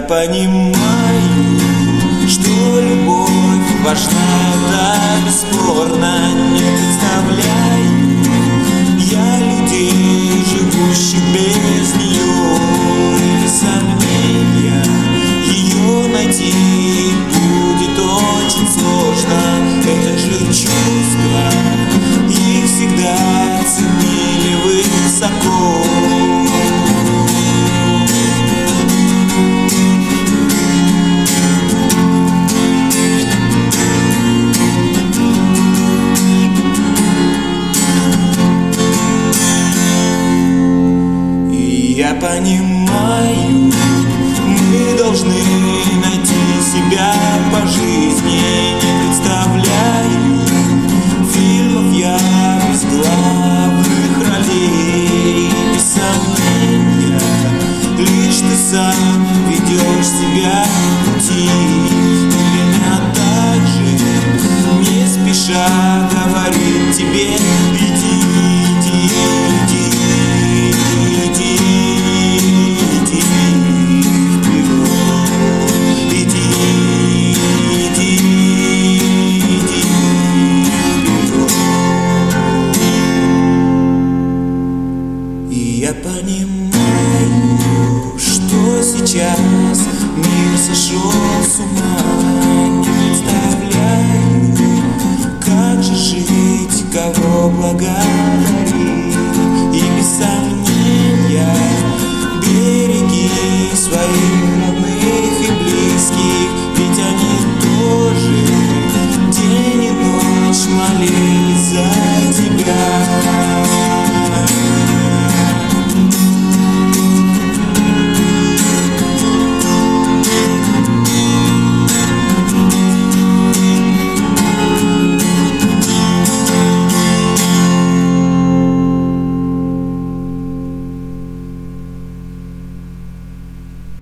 понимаю, что любовь важна, это бесспорно. Не представляю я людей, живущих без нее. И без сомнения ее найти будет очень сложно. Это же чувство, их всегда ценили высоко. Я понимаю, мы должны найти себя по жизни. Не представляю фильмов я без главных ролей. Без сомнения, лишь ты сам ведешь себя в пути. Время также не спеша говорит тебе: иди.